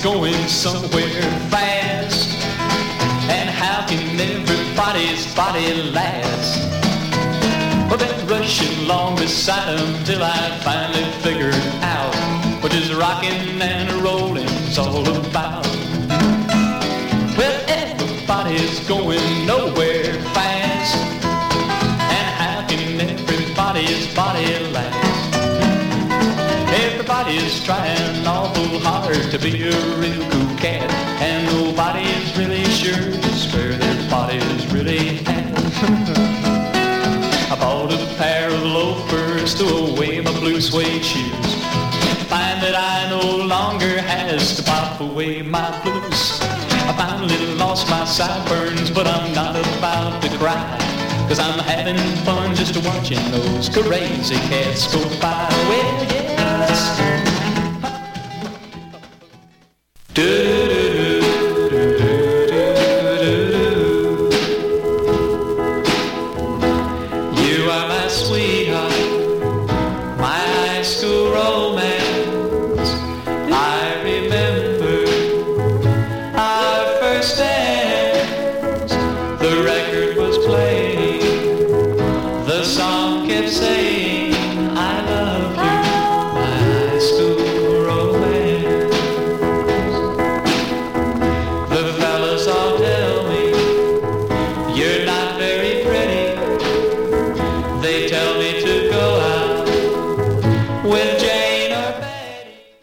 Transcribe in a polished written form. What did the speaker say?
going somewhere fast. And how can everybody's body last? Well, been rushing along beside him till I finally figured out what this rocking and rolling's all about. Well, everybody's going nowhere fast. And how can everybody's body last? Everybody's trying awful hard to be a real cool cat, and nobody's really sure just where their body's really at. I bought a pair of loafers to away my blue suede shoes. Find that I no longer has to pop away my blues. I finally lost my sideburns, but I'm not about to cry, 'cause I'm having fun just watching those crazy cats go by. Well, yes.